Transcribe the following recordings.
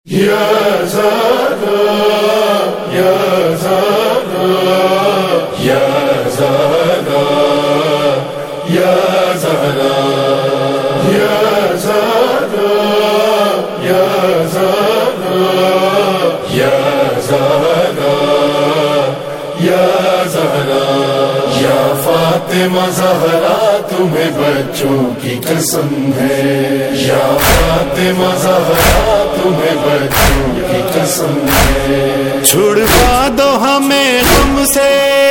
یا زہرا یا زہرا یا زہرا یا زہرا یا زہرا یا زہرا یا زہرا یا زہرا یا فاطمہ زہرا تمہیں بچوں کی قسم ہے، یا فاطمہ زہرا تمہیں بچوں کی قسم ہے، چھڑوا دو ہمیں غم سے،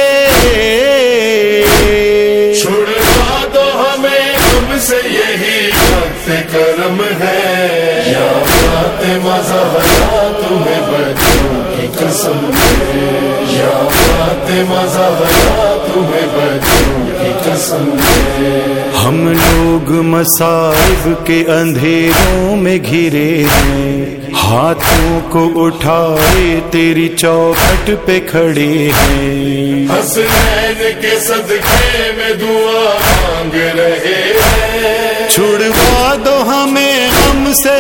چھڑوا دو ہمیں غم سے یہی وقت کرم ہے، یا فاطمہ زہرا تمہیں بچوں کی قسم ہے، یا فاطمہ زہرا تمہیں بچوں کی قسم ہے۔ ہم لوگ مصائب کے اندھیروں میں گھرے ہیں، ہاتھوں کو اٹھائے تیری چوکھٹ پہ کھڑے ہیں، حسنین کے صدقے میں دعا مانگ رہے ہیں، چھڑوا دو ہمیں غم سے،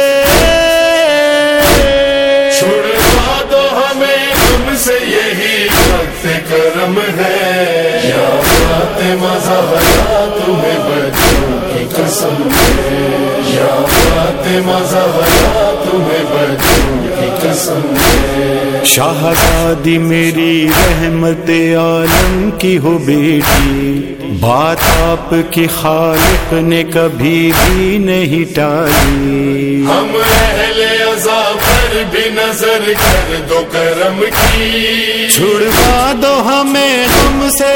چھڑوا دو ہمیں غم سے یہی وقت کرم ہے، یا فاطمہ زہرا تمہیں بچوں کی قسم ہے، یا فاطمہ زہرا تمہیں بچوں کی قسم ہے۔ شاہزادی میری رحمت عالم کی ہو بیٹی، بات آپ کی خالق نے کبھی بھی نہیں ٹالی، ہم اہل عزا پر بھی نظر کر دو کرم کی، چھڑوا دو ہمیں غم سے،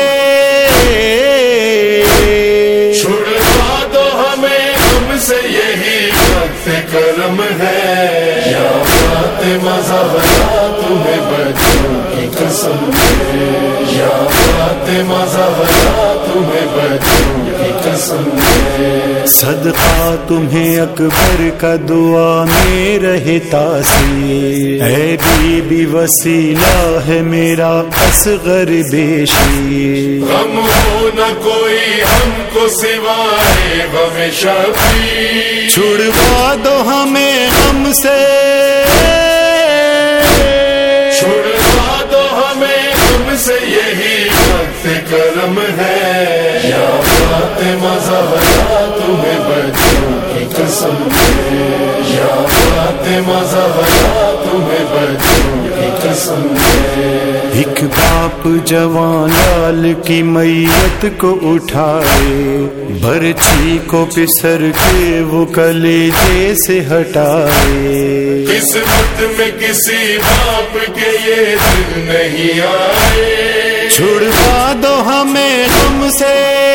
چھڑوا دو ہمیں غم سے یہی وقت کرم ہے، یا فاطمہ زہرا تمہیں بچوں کی قسم ہے، یا فاطمہ زہرا تمہیں بچوں کی قسم ہے۔ صدقہ تمہیں اکبر کا دعا میں رہے تاثیر، اے بی بی وسیلہ ہے میرا اصغر بیشی، غم ہو نہ کوئی ہم کو سوائے غم شفیع، چھڑوا دو ہمیں غم سے، چھڑوا دو ہمیں غم سے یہی وقت کرم ہے، یا فاطمہ زہرا تمہیں بچوں کی قسم ہے، یا فاطمہ زہرا تمہیں بچوں کی قسم ہے۔ ایک باپ جوان لال کی میت کو اٹھائے، برچھی کو پسر کے وہ کلیجے سے ہٹائے، قسمت میں کسی باپ کے یہ دن نہیں آئے، چھڑوا دو ہمیں غم سے،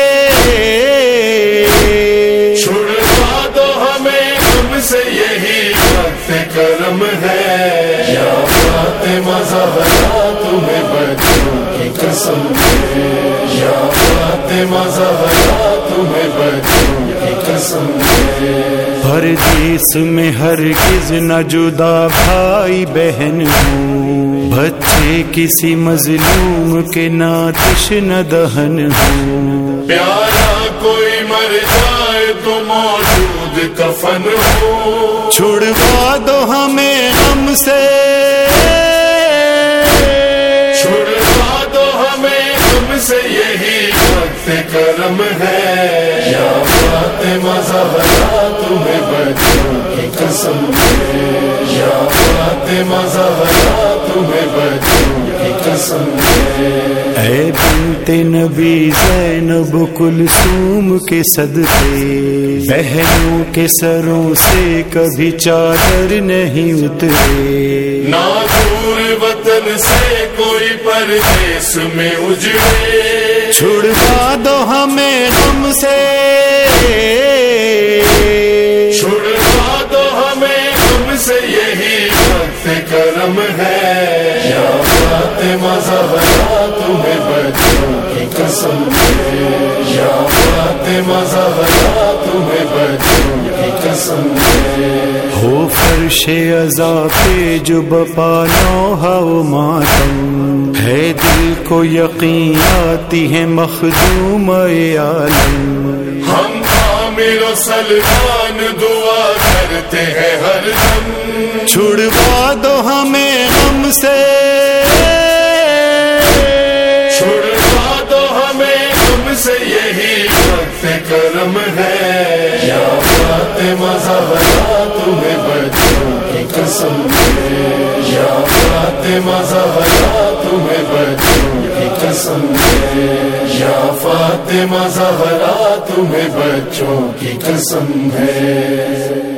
چھڑوا دو ہمیں غم سے یہی وقت کرم ہے، یا فاطمہ زہرا تمہیں بچوں کی قسم ہے، یا فاطمہ زہرا تمہیں بچوں کی قسم ہے۔ پردیس میں ہرگز نہ جدا بھائی بہن ہوں، بچے کسی مظلوم کے ناتش نہ دہن ہوں، پیارا کوئی مر جائے تو موجود کفن ہو، چھڑوا دو ہمیں غم سے، چھڑوا دو ہمیں غم سے یہی وقت کرم ہے، یا فاطمہ زہرا تمہیں بچوں کی قسم ہے، یا فاطمہ زہرا تمہیں بچوں کی قسم ہے۔ اے بنت نبی زینب کلثوم کے صدقے، بہنوں کے سروں سے کبھی چادر نہیں اترے، نہ دور وطن سے کوئی پردیس میں اجڑے، چھڑوا دو ہمیں غم سے، چھڑوا دو ہمیں غم سے یہی وقت کرم ہے، یا فاطمہ زہرا تمہیں بچوں کی قسم ہے، یا فاطمہ زہرا تمہیں بچوں کی قسم ہے۔ ہو فرش عزا پہ جو بپا نوحہ و ماتم، ہے دل کو یقین آتی ہے مخدوم عالم، ہم عامر و سلمان دعا کرتے ہیں ہر دم، چھڑوا دو ہمیں غم سے، چھڑوا دو ہمیں غم سے، یہی وقت کرم ہے یا فاطمہ زہرا تمہیں بچوں کی قسم ہے، یا فاطمہ زہرا تمہیں بچوں کی قسم ہے، یا فاطمہ زہرا تمہیں بچوں کی قسم ہے۔